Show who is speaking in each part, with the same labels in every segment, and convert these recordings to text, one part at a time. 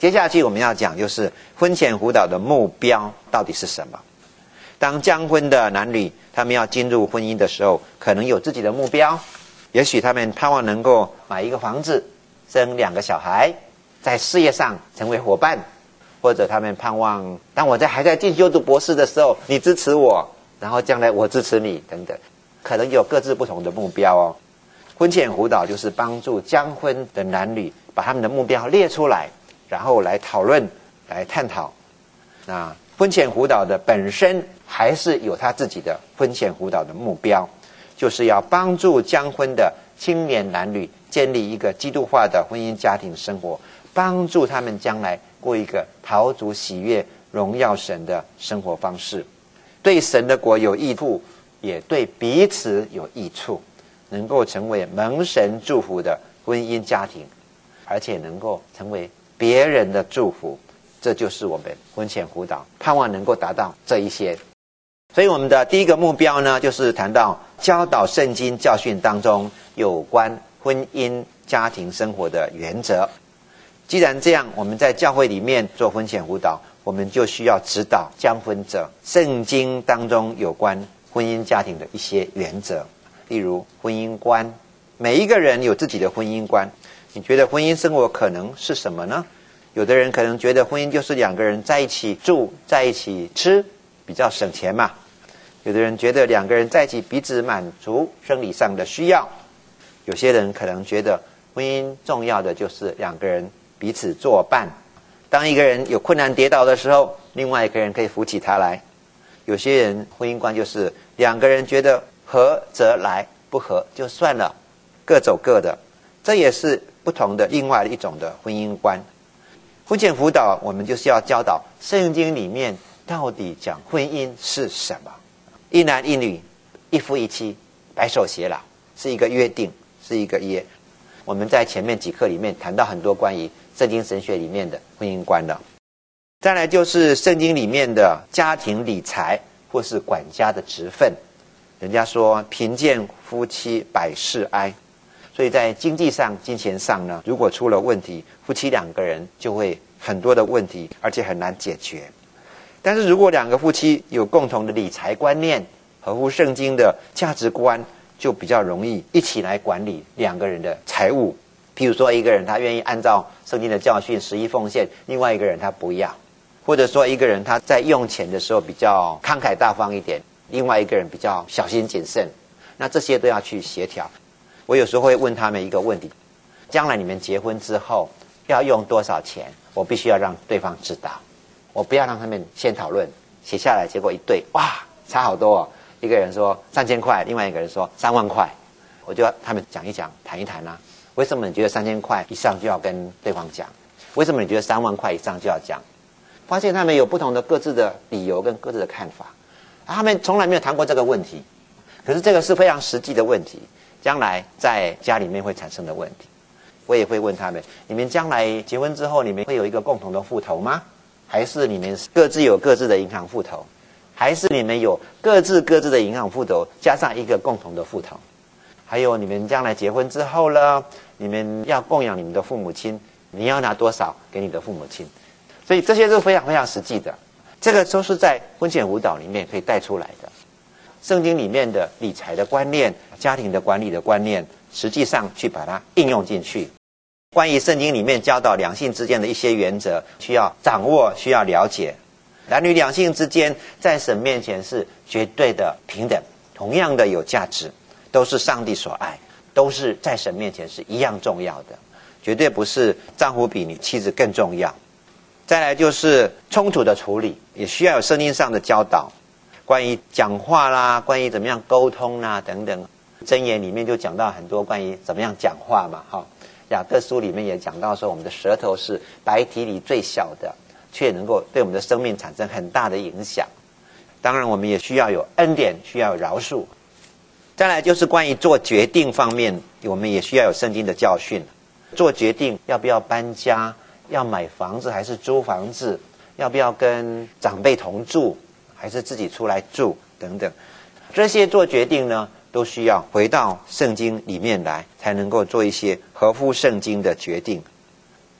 Speaker 1: 接下去我们要讲就是婚前辅导的目标到底是什么。当将婚的男女他们要进入婚姻的时候，可能有自己的目标，也许他们盼望能够买一个房子，生2个小孩，在事业上成为伙伴，或者他们盼望当我还在进修读博士的时候，你支持我，然后将来我支持你等等，可能有各自不同的目标哦。婚前辅导就是帮助将婚的男女把他们的目标列出来，然后来讨论来探讨。那婚前辅导的本身还是有他自己的婚前辅导的目标，就是要帮助将婚的青年男女建立一个基督化的婚姻家庭生活，帮助他们将来过一个讨主喜悦荣耀神的生活方式，对神的国有益处，也对彼此有益处，能够成为蒙神祝福的婚姻家庭，而且能够成为别人的祝福。这就是我们婚前辅导盼望能够达到这一些。所以我们的第一个目标呢，就是谈到教导圣经教训当中有关婚姻家庭生活的原则。既然这样，我们在教会里面做婚前辅导，我们就需要指导将婚者圣经当中有关婚姻家庭的一些原则。例如婚姻观，每一个人有自己的婚姻观。你觉得婚姻生活可能是什么呢？有的人可能觉得婚姻就是2个人在一起住，在一起吃，比较省钱嘛。有的人觉得2个人在一起彼此满足生理上的需要。有些人可能觉得婚姻重要的就是2个人彼此作伴，当一个人有困难跌倒的时候，另外一个人可以扶起他来。有些人婚姻观就是2个人觉得合则来，不合就算了，各走各的，这也是不同的另外一种的婚姻观。婚前辅导我们就是要教导圣经里面到底讲婚姻是什么。一男一女，一夫一妻，白首偕老，是一个约定，是一个约。我们在前面几课里面谈到很多关于圣经神学里面的婚姻观了。再来就是圣经里面的家庭理财或是管家的职分。人家说贫贱夫妻百事哀，所以在经济上金钱上呢，如果出了问题，夫妻2个人就会很多的问题，而且很难解决。但是如果2个夫妻有共同的理财观念，合乎圣经的价值观，就比较容易一起来管理2个人的财务。譬如说一个人他愿意按照圣经的教训11奉献，另外一个人他不要，或者说一个人他在用钱的时候比较慷慨大方一点，另外一个人比较小心谨慎，那这些都要去协调。我有时候会问他们一个问题，将来你们结婚之后要用多少钱，我必须要让对方知道，我不要让他们先讨论，写下来结果一对，哇，差好多哦。一个人说3000块，另外一个人说3万块，我就要他们讲一讲，谈一谈啊。为什么你觉得3000块以上就要跟对方讲？为什么你觉得3万块以上就要讲？发现他们有不同的各自的理由跟各自的看法，他们从来没有谈过这个问题。可是这个是非常实际的问题，将来在家里面会产生的问题。我也会问他们，你们将来结婚之后，你们会有一个共同的户头吗？还是你们各自有各自的银行户头？还是你们有各自的银行户头加上一个共同的户头？还有你们将来结婚之后呢，你们要供养你们的父母亲，你要拿多少给你的父母亲？所以这些是非常非常实际的，这个都是在婚前辅导里面可以带出来的。圣经里面的理财的观念，家庭的管理的观念，实际上去把它应用进去。关于圣经里面教导两性之间的一些原则，需要掌握，需要了解。男女两性之间在神面前是绝对的平等，同样的有价值，都是上帝所爱，都是在神面前是一样重要的，绝对不是丈夫比你妻子更重要。再来就是冲突的处理，也需要有圣经上的教导，关于讲话啦，关于怎么样沟通啦等等。箴言里面就讲到很多关于怎么样讲话嘛，雅各书里面也讲到说，我们的舌头是白体里最小的，却能够对我们的生命产生很大的影响。当然我们也需要有恩典，需要有饶恕。再来就是关于做决定方面，我们也需要有圣经的教训。做决定要不要搬家，要买房子还是租房子，要不要跟长辈同住还是自己出来住等等，这些做决定呢，都需要回到圣经里面来，才能够做一些合乎圣经的决定。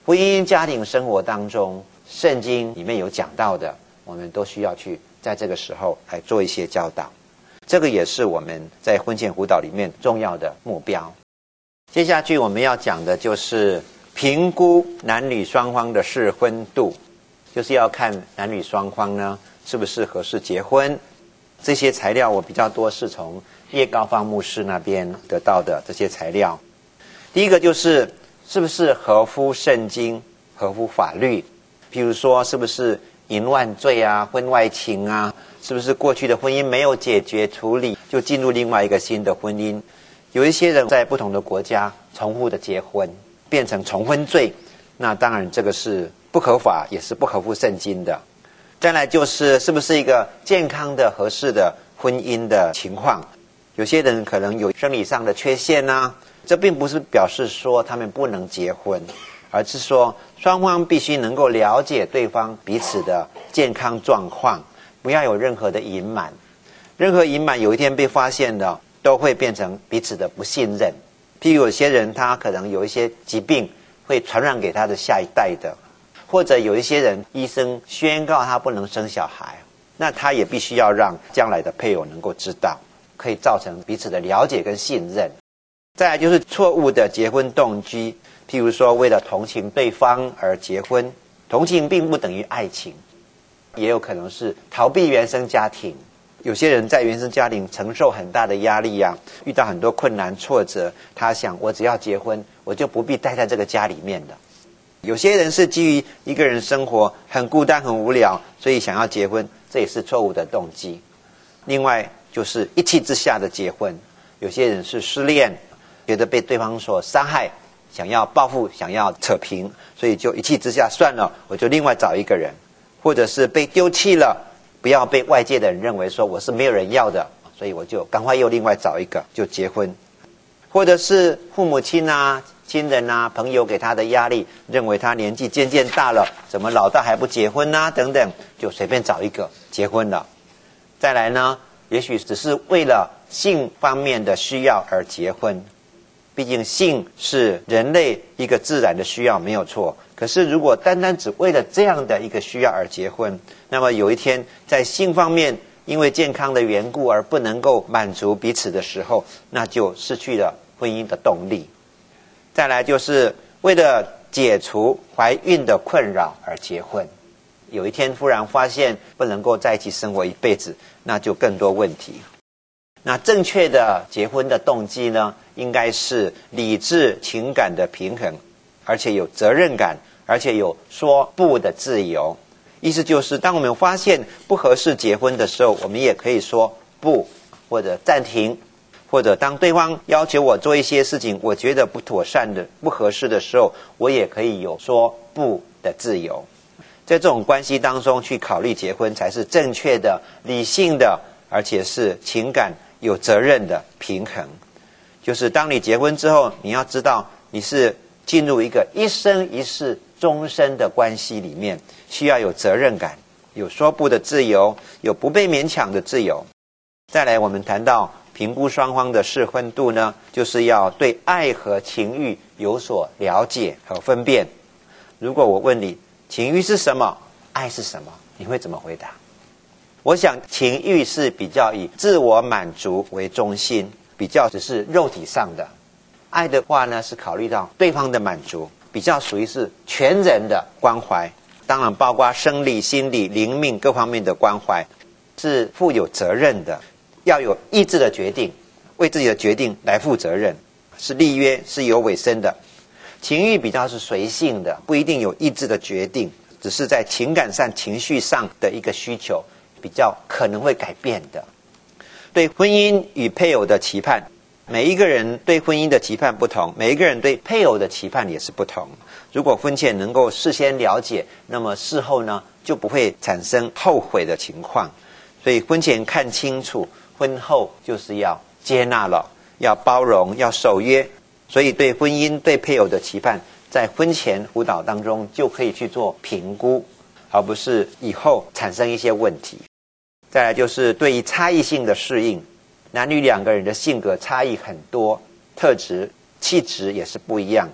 Speaker 1: 婚姻家庭生活当中，圣经里面有讲到的，我们都需要去在这个时候来做一些教导。这个也是我们在婚前辅导里面重要的目标。接下去我们要讲的就是评估男女双方的适婚度，就是要看男女双方呢是不是合适结婚。这些材料我比较多是从叶高芳牧师那边得到的这些材料。第一个就是是不是合乎圣经、合乎法律，譬如说是不是淫乱罪啊、婚外情啊，是不是过去的婚姻没有解决处理就进入另外一个新的婚姻。有一些人在不同的国家重复的结婚，变成重婚罪，那当然这个是不合法，也是不合乎圣经的。再来就是是不是一个健康的合适的婚姻的情况。有些人可能有生理上的缺陷啊，这并不是表示说他们不能结婚，而是说双方必须能够了解对方彼此的健康状况，不要有任何的隐瞒。任何隐瞒有一天被发现的，都会变成彼此的不信任。譬如有些人他可能有一些疾病会传染给他的下一代的，或者有一些人医生宣告他不能生小孩，那他也必须要让将来的配偶能够知道，可以造成彼此的了解跟信任。再来就是错误的结婚动机，譬如说为了同情对方而结婚，同情并不等于爱情，也有可能是逃避原生家庭。有些人在原生家庭承受很大的压力啊，遇到很多困难挫折，他想我只要结婚，我就不必待在这个家里面的。有些人是基于一个人生活很孤单很无聊，所以想要结婚，这也是错误的动机。另外就是一气之下的结婚，有些人是失恋，觉得被对方所伤害，想要报复，想要扯平，所以就一气之下算了，我就另外找一个人。或者是被丢弃了，不要被外界的人认为说我是没有人要的，所以我就赶快又另外找一个就结婚。或者是父母亲啊、亲人啊、朋友给他的压力，认为他年纪渐渐大了，怎么老大还不结婚啊等等，就随便找一个结婚了。再来呢，也许只是为了性方面的需要而结婚，毕竟性是人类一个自然的需要，没有错。可是如果单单只为了这样的一个需要而结婚，那么有一天在性方面因为健康的缘故而不能够满足彼此的时候，那就失去了婚姻的动力。再来就是为了解除怀孕的困扰而结婚，有一天忽然发现不能够在一起生活一辈子，那就更多问题。那正确的结婚的动机呢，应该是理智情感的平衡，而且有责任感，而且有说不的自由。意思就是当我们发现不合适结婚的时候，我们也可以说不，或者暂停，或者当对方要求我做一些事情我觉得不妥善的、不合适的时候，我也可以有说不的自由。在这种关系当中去考虑结婚，才是正确的、理性的，而且是情感有责任的平衡。就是当你结婚之后，你要知道你是进入一个一生一世终身的关系里面，需要有责任感，有说不的自由，有不被勉强的自由。再来我们谈到评估双方的适婚度呢，就是要对爱和情欲有所了解和分辨。如果我问你情欲是什么，爱是什么，你会怎么回答？我想情欲是比较以自我满足为中心，比较只是肉体上的。爱的话呢，是考虑到对方的满足，比较属于是全人的关怀，当然包括生理、心理、灵命各方面的关怀，是负有责任的，要有意志的决定，为自己的决定来负责任，是立约，是有委身的。情欲比较是随性的，不一定有意志的决定，只是在情感上、情绪上的一个需求，比较可能会改变的。对婚姻与配偶的期盼，每一个人对婚姻的期盼不同，每一个人对配偶的期盼也是不同。如果婚前能够事先了解，那么事后呢就不会产生后悔的情况。所以婚前看清楚，婚后就是要接纳了，要包容，要守约。所以对婚姻对配偶的期盼，在婚前辅导当中就可以去做评估，而不是以后产生一些问题。再来就是对于差异性的适应，男女两个人的性格差异很多，特质、气质也是不一样，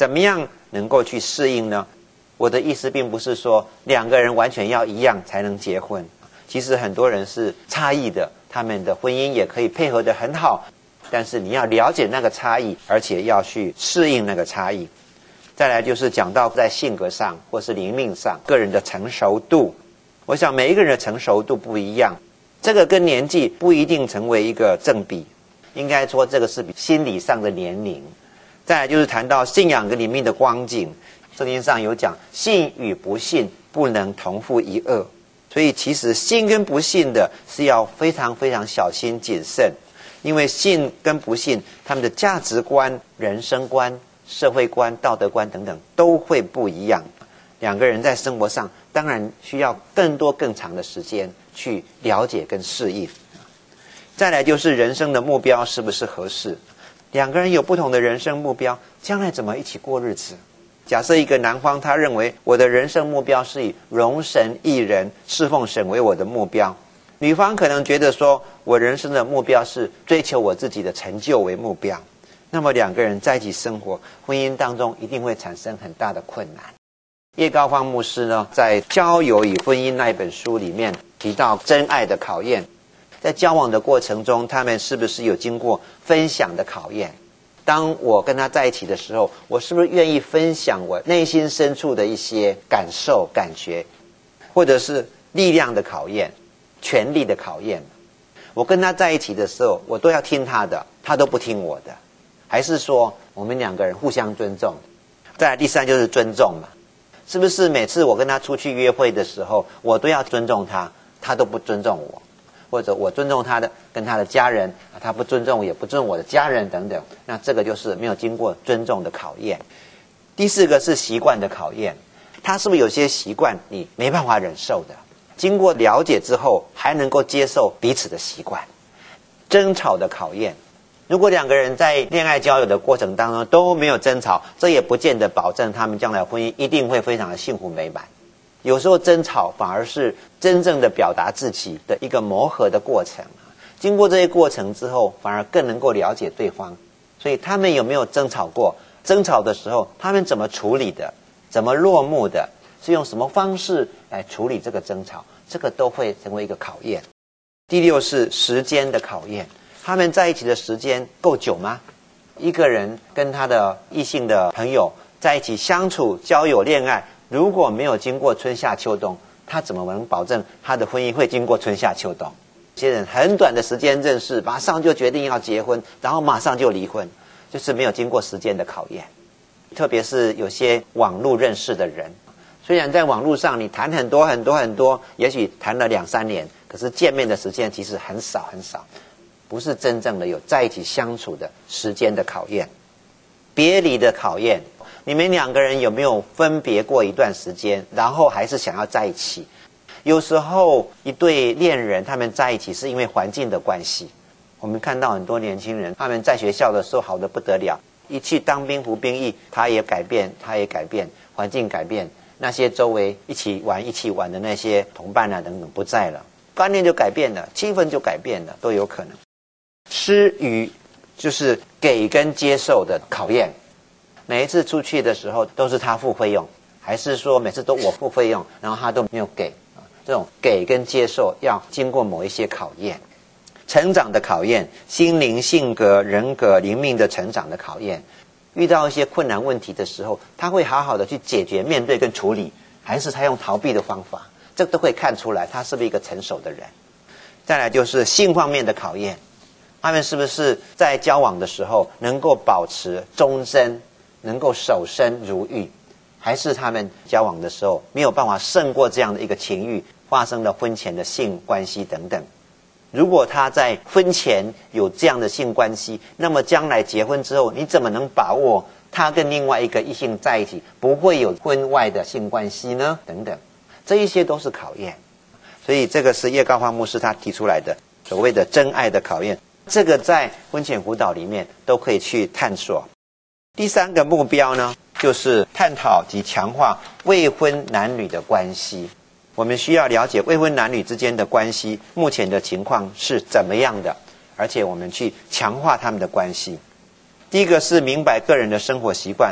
Speaker 1: 怎么样能够去适应呢？我的意思并不是说两个人完全要一样才能结婚，其实很多人是差异的，他们的婚姻也可以配合得很好，但是你要了解那个差异，而且要去适应那个差异。再来就是讲到在性格上或是灵命上，个人的成熟度，我想每一个人的成熟度不一样，这个跟年纪不一定成为一个正比，应该说这个是比心理上的年龄。再来就是谈到信仰跟灵命的光景，圣经上有讲信与不信不能同负一軛，所以其实信跟不信的是要非常非常小心谨慎，因为信跟不信他们的价值观、人生观、社会观、道德观等等都会不一样，两个人在生活上当然需要更多更长的时间去了解跟适应。再来就是人生的目标是不是合适，两个人有不同的人生目标，将来怎么一起过日子？假设一个男方他认为我的人生目标是以荣神益人侍奉神为我的目标，女方可能觉得说我人生的目标是追求我自己的成就为目标，那么两个人在一起生活，婚姻当中一定会产生很大的困难。叶高芳牧师呢，在《交友与婚姻》那一本书里面提到真爱的考验，在交往的过程中，他们是不是有经过分享的考验？当我跟他在一起的时候，我是不是愿意分享我内心深处的一些感受、感觉，或者是力量的考验、权力的考验？我跟他在一起的时候，我都要听他的，他都不听我的，还是说我们两个人互相尊重？再来第三就是尊重嘛，是不是每次我跟他出去约会的时候，我都要尊重他，他都不尊重我？或者我尊重他的跟他的家人，他不尊重我也不尊重我的家人等等，那这个就是没有经过尊重的考验。第四个是习惯的考验，他是不是有些习惯你没办法忍受的，经过了解之后还能够接受彼此的习惯。争吵的考验，如果两个人在恋爱交友的过程当中都没有争吵，这也不见得保证他们将来婚姻一定会非常的幸福美满。有时候争吵反而是真正的表达自己的一个磨合的过程，经过这些过程之后，反而更能够了解对方。所以他们有没有争吵过？争吵的时候他们怎么处理的？怎么落幕的？是用什么方式来处理这个争吵？这个都会成为一个考验。第六是时间的考验，他们在一起的时间够久吗？一个人跟他的异性的朋友在一起相处、交友、恋爱，如果没有经过春夏秋冬，他怎么能保证他的婚姻会经过春夏秋冬？有些人很短的时间认识，马上就决定要结婚，然后马上就离婚，就是没有经过时间的考验。特别是有些网络认识的人，虽然在网络上你谈很多很多很多，也许谈了2-3年，可是见面的时间其实很少很少，不是真正的有在一起相处的时间的考验。别离的考验，你们两个人有没有分别过一段时间，然后还是想要在一起？有时候一对恋人他们在一起是因为环境的关系，我们看到很多年轻人他们在学校的时候好得不得了，一去当兵服兵役，他也改变，环境改变，那些周围一起玩的那些同伴啊等等不在了，观念就改变了，气氛就改变了，都有可能。施与就是给跟接受的考验，每一次出去的时候都是他付费用，还是说每次都我付费用，然后他都没有给？这种给跟接受要经过某一些考验。成长的考验，心灵、性格、人格、灵命的成长的考验。遇到一些困难问题的时候，他会好好的去解决、面对跟处理，还是他用逃避的方法？这都会看出来他是不是一个成熟的人。再来就是性方面的考验，他们是不是在交往的时候能够保持忠贞，能够守身如玉，还是他们交往的时候没有办法胜过这样的一个情欲，发生了婚前的性关系等等。如果他在婚前有这样的性关系，那么将来结婚之后，你怎么能把握他跟另外一个异性在一起不会有婚外的性关系呢？等等，这一些都是考验。所以这个是叶高芳牧师他提出来的所谓的真爱的考验，这个在婚前辅导里面都可以去探索。第三个目标呢，就是探讨及强化未婚男女的关系。我们需要了解未婚男女之间的关系目前的情况是怎么样的，而且我们去强化他们的关系。第一个是明白个人的生活习惯，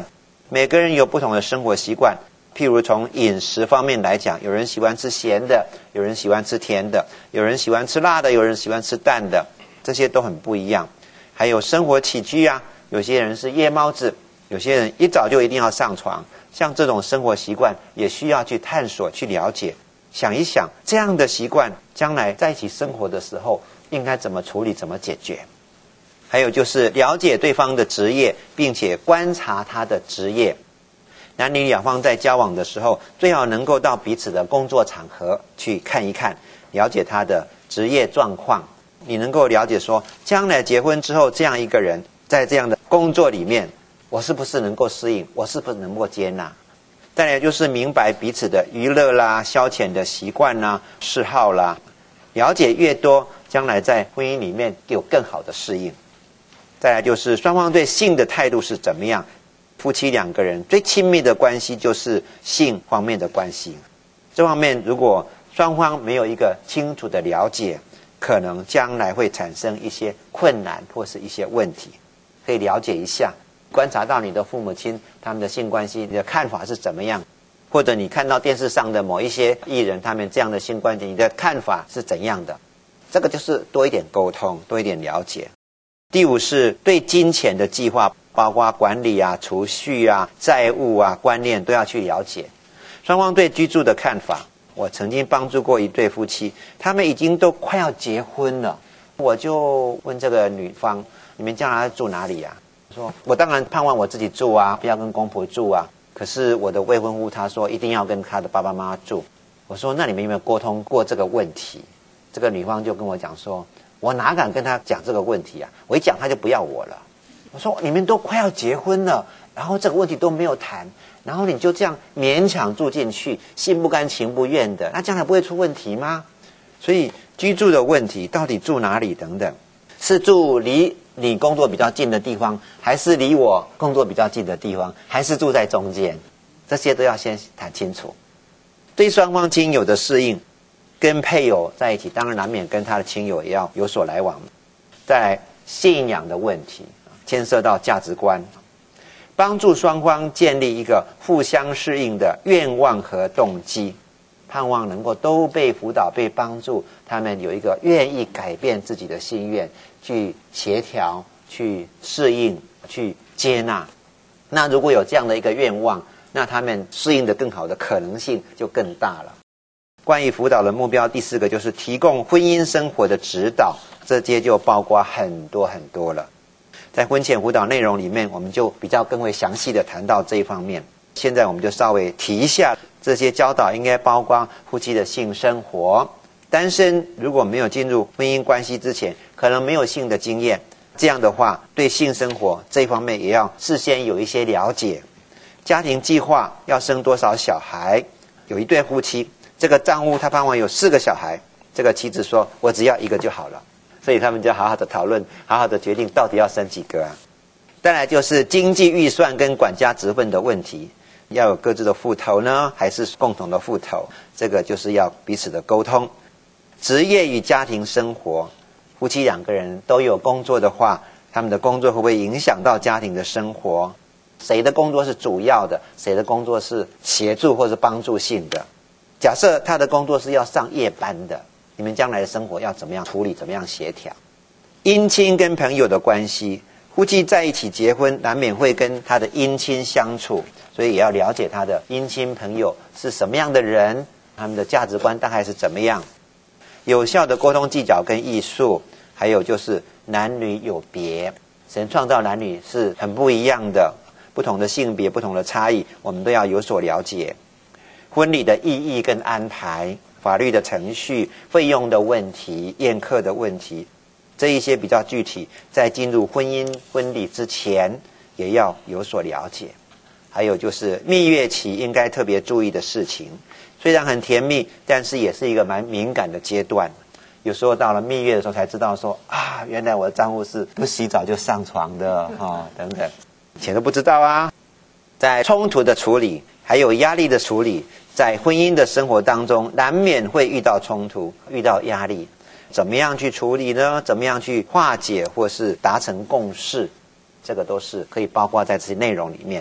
Speaker 1: 每个人有不同的生活习惯，譬如从饮食方面来讲，有人喜欢吃咸的，有人喜欢吃甜的，有人喜欢吃辣的，有人喜欢吃淡的，这些都很不一样。还有生活起居啊，有些人是夜猫子，有些人一早就一定要上床，像这种生活习惯也需要去探索去了解，想一想这样的习惯将来在一起生活的时候应该怎么处理怎么解决。还有就是了解对方的职业，并且观察他的职业。男女两方在交往的时候，最好能够到彼此的工作场合去看一看，了解他的职业状况。你能够了解说，将来结婚之后，这样一个人在这样的工作里面，我是不是能够适应，我是不是能够接纳。再来就是明白彼此的娱乐啦、消遣的习惯啦、嗜好啦，了解越多，将来在婚姻里面有更好的适应。再来就是双方对性的态度是怎么样。夫妻两个人最亲密的关系就是性方面的关系，这方面如果双方没有一个清楚的了解，可能将来会产生一些困难或是一些问题。可以了解一下，观察到你的父母亲他们的性关系，你的看法是怎么样，或者你看到电视上的某一些艺人他们这样的性关系，你的看法是怎样的。这个就是多一点沟通，多一点了解。第五是对金钱的计划，包括管理啊、储蓄啊、债务啊、观念都要去了解。双方对居住的看法，我曾经帮助过一对夫妻，他们已经都快要结婚了，我就问这个女方，你们将来住哪里啊？说我当然盼望我自己住啊，不要跟公婆住啊，可是我的未婚夫他说一定要跟他的爸爸妈妈住。我说那你们有没有沟通过这个问题？这个女方就跟我讲说，我哪敢跟他讲这个问题啊，我一讲他就不要我了。我说你们都快要结婚了，然后这个问题都没有谈，然后你就这样勉强住进去，心不甘情不愿的，那将来不会出问题吗？所以居住的问题到底住哪里等等，是住离你工作比较近的地方，还是离我工作比较近的地方，还是住在中间，这些都要先谈清楚。对双方亲友的适应，跟配偶在一起当然难免跟他的亲友也要有所来往。再来信仰的问题，牵涉到价值观，帮助双方建立一个互相适应的愿望和动机，盼望能够都被辅导被帮助，他们有一个愿意改变自己的心愿，去协调去适应去接纳。那如果有这样的一个愿望，那他们适应的更好的可能性就更大了。关于辅导的目标，第四个就是提供婚姻生活的指导，这些就包括很多很多了。在婚前辅导内容里面，我们就比较更为详细的谈到这一方面。现在我们就稍微提一下，这些教导应该包括夫妻的性生活。单身如果没有进入婚姻关系之前，可能没有性的经验，这样的话对性生活这一方面也要事先有一些了解。家庭计划要生多少小孩，有一对夫妻，这个丈夫他盼望有4个小孩，这个妻子说我只要1个就好了，所以他们就好好的讨论，好好的决定到底要生几个啊。再来就是经济预算跟管家职分的问题，要有各自的户头呢，还是共同的户头，这个就是要彼此的沟通。职业与家庭生活，夫妻2个人都有工作的话，他们的工作会不会影响到家庭的生活？谁的工作是主要的，谁的工作是协助或是帮助性的？假设他的工作是要上夜班的，你们将来的生活要怎么样处理，怎么样协调？姻亲跟朋友的关系，夫妻在一起结婚，难免会跟他的姻亲相处，所以也要了解他的姻亲朋友是什么样的人，他们的价值观大概是怎么样。有效的沟通技巧跟艺术，还有就是男女有别，神创造男女是很不一样的，不同的性别，不同的差异，我们都要有所了解。婚礼的意义跟安排，法律的程序，费用的问题，宴客的问题，这一些比较具体，在进入婚姻婚礼之前也要有所了解。还有就是蜜月期应该特别注意的事情，虽然很甜蜜，但是也是一个蛮敏感的阶段。有时候到了蜜月的时候才知道说啊，原来我的丈夫是不洗澡就上床的等等，以前都不知道啊。在冲突的处理还有压力的处理，在婚姻的生活当中难免会遇到冲突，遇到压力，怎么样去处理呢？怎么样去化解或是达成共识，这个都是可以包括在这些内容里面。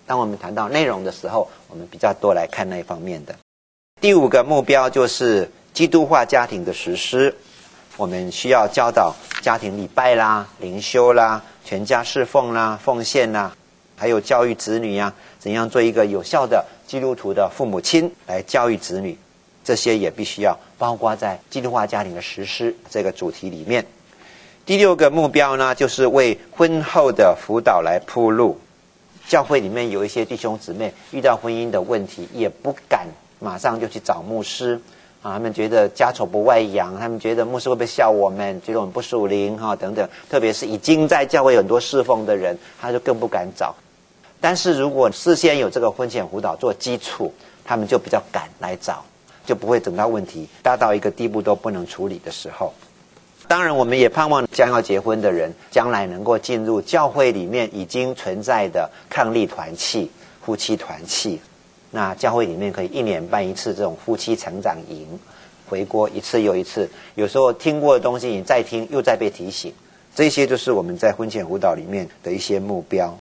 Speaker 1: 当我们谈到内容的时候，我们比较多来看那一方面的。第5个目标就是基督化家庭的实施。我们需要教导家庭礼拜啦、灵修啦、全家侍奉啦、奉献啦，还有教育子女啊，怎样做一个有效的基督徒的父母亲来教育子女，这些也必须要包括在基督化家庭的实施这个主题里面。第6个目标呢，就是为婚后的辅导来铺路。教会里面有一些弟兄姊妹遇到婚姻的问题，也不敢马上就去找牧师他们觉得家丑不外扬，他们觉得牧师会不会笑我们，觉得我们不属灵等等，特别是已经在教会有很多侍奉的人，他就更不敢找。但是如果事先有这个婚前辅导做基础，他们就比较敢来找，就不会等到问题大到一个地步都不能处理的时候。当然我们也盼望将要结婚的人将来能够进入教会里面已经存在的伉俪团契、夫妻团契。那教会里面可以1年办一次这种夫妻成长营，回国一次又一次，有时候听过的东西你再听又再被提醒，这些就是我们在婚前辅导里面的一些目标。